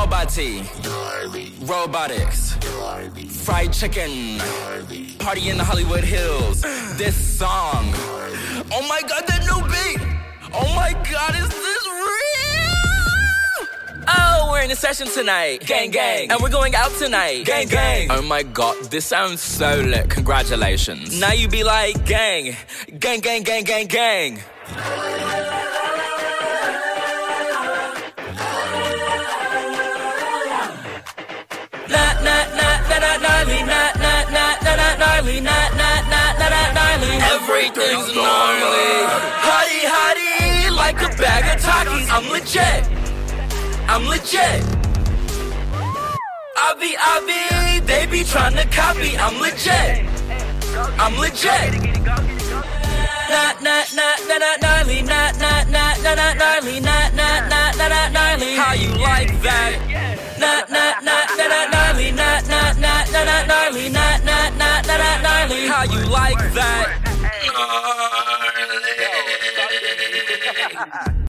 Robot-T, robotics, fried chicken, party in the Hollywood Hills. This song, oh my God, that new beat. Oh my God, is this real? Oh, we're in a session tonight. Gang, gang. And we're going out tonight. Gang, gang. Oh my God, this sounds so lit. Congratulations. Now you be like, gang, gang, gang, gang, gang, gang. Everything's gnarly. Hottie, hottie, like a bag of Takis. I'm legit. I'm legit. Avi, they be trying to copy. I'm legit. I'm legit. Gnarly, gnarly. How you like that? Gnarly. How you like that?